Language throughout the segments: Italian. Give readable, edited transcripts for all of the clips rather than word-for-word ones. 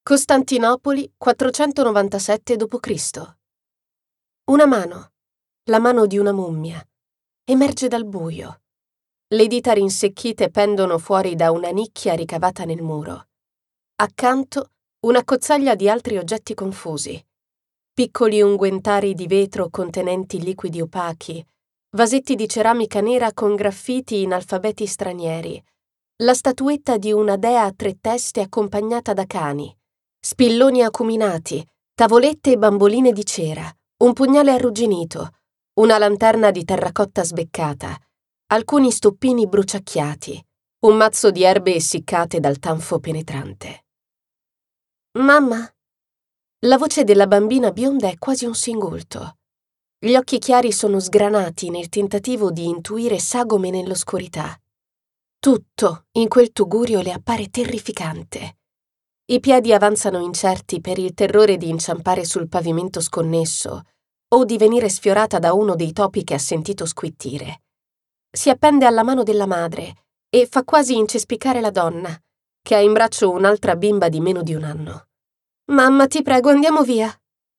Costantinopoli, 497 d.C. Una mano, la mano di una mummia, emerge dal buio. Le dita rinsecchite pendono fuori da una nicchia ricavata nel muro. Accanto un'accozzaglia di altri oggetti confusi. Piccoli unguentari di vetro contenenti liquidi opachi, vasetti di ceramica nera con graffiti in alfabeti stranieri, la statuetta di una dea a tre teste accompagnata da cani, spilloni acuminati, tavolette e bamboline di cera, un pugnale arrugginito, una lanterna di terracotta sbeccata, alcuni stoppini bruciacchiati, un mazzo di erbe essiccate dal tanfo penetrante. «Mamma?» La voce della bambina bionda è quasi un singulto. Gli occhi chiari sono sgranati nel tentativo di intuire sagome nell'oscurità. Tutto in quel tugurio le appare terrificante. I piedi avanzano incerti per il terrore di inciampare sul pavimento sconnesso o di venire sfiorata da uno dei topi che ha sentito squittire. Si appende alla mano della madre e fa quasi incespicare la donna, che ha in braccio un'altra bimba di meno di un anno. «Mamma, ti prego, andiamo via!»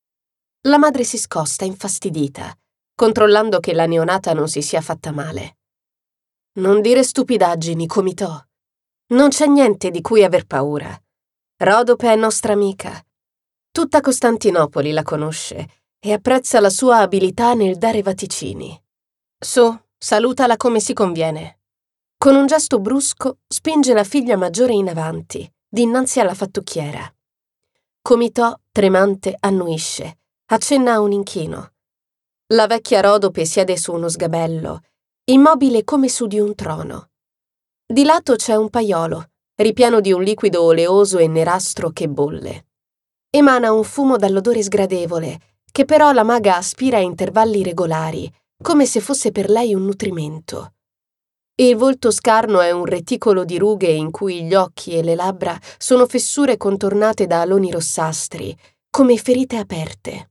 La madre si scosta, infastidita, controllando che la neonata non si sia fatta male. «Non dire stupidaggini, Comitò. Non c'è niente di cui aver paura. Rodope è nostra amica. Tutta Costantinopoli la conosce e apprezza la sua abilità nel dare vaticini. Su, salutala come si conviene». Con un gesto brusco spinge la figlia maggiore in avanti, dinanzi alla fattucchiera. Comitò, tremante, annuisce, accenna a un inchino. La vecchia Rodope siede su uno sgabello, immobile come su di un trono. Di lato c'è un paiolo, ripieno di un liquido oleoso e nerastro che bolle. Emana un fumo dall'odore sgradevole, che però la maga aspira a intervalli regolari, come se fosse per lei un nutrimento. Il volto scarno è un reticolo di rughe in cui gli occhi e le labbra sono fessure contornate da aloni rossastri, come ferite aperte.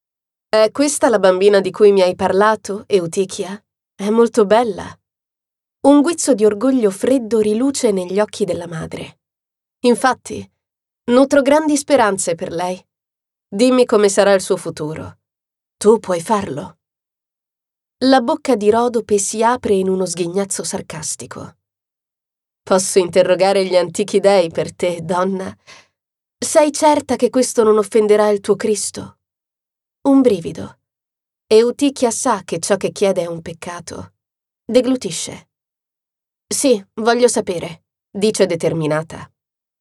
«È questa la bambina di cui mi hai parlato, Eutichia? È molto bella». Un guizzo di orgoglio freddo riluce negli occhi della madre. «Infatti, nutro grandi speranze per lei. Dimmi come sarà il suo futuro. Tu puoi farlo». La bocca di Rodope si apre in uno sghignazzo sarcastico. «Posso interrogare gli antichi dei per te, donna? Sei certa che questo non offenderà il tuo Cristo?» Un brivido. Eutichia sa che ciò che chiede è un peccato. Deglutisce. «Sì, voglio sapere», dice determinata.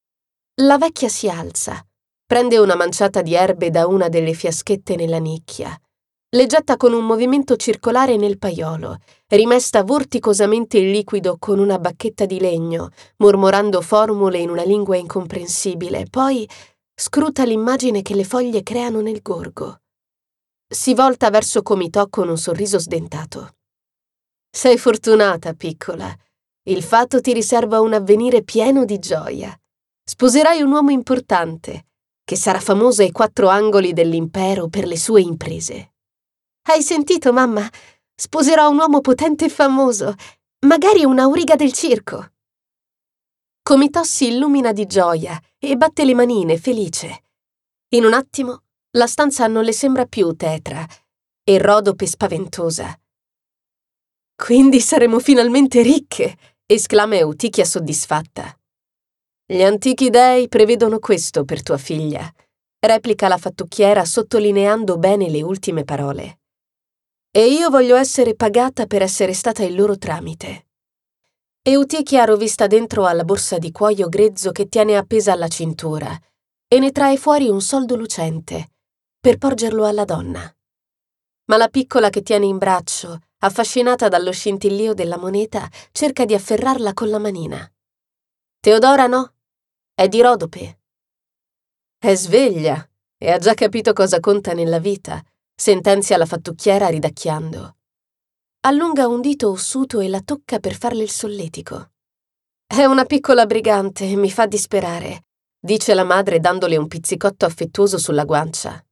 La vecchia si alza, prende una manciata di erbe da una delle fiaschette nella nicchia, le getta con un movimento circolare nel paiolo, rimesta vorticosamente il liquido con una bacchetta di legno, mormorando formule in una lingua incomprensibile, poi scruta l'immagine che le foglie creano nel gorgo. Si volta verso Comitò con un sorriso sdentato. «Sei fortunata, piccola. Il fatto ti riserva un avvenire pieno di gioia. Sposerai un uomo importante, che sarà famoso ai quattro angoli dell'impero per le sue imprese». «Hai sentito, mamma? Sposerò un uomo potente e famoso, magari un'auriga del circo». Comitò si illumina di gioia e batte le manine, felice. In un attimo la stanza non le sembra più tetra e Rodope spaventosa. «Quindi saremo finalmente ricche!» esclama Eutichia soddisfatta. «Gli antichi dei prevedono questo per tua figlia», replica la fattucchiera sottolineando bene le ultime parole. «E io voglio essere pagata per essere stata il loro tramite». Eutichia rovista dentro alla borsa di cuoio grezzo che tiene appesa alla cintura e ne trae fuori un soldo lucente per porgerlo alla donna. Ma la piccola che tiene in braccio, affascinata dallo scintillio della moneta, cerca di afferrarla con la manina. «Teodora no, è di Rodope». «È sveglia e ha già capito cosa conta nella vita», sentenzia la fattucchiera ridacchiando. Allunga un dito ossuto e la tocca per farle il solletico. «È una piccola brigante e mi fa disperare», dice la madre dandole un pizzicotto affettuoso sulla guancia.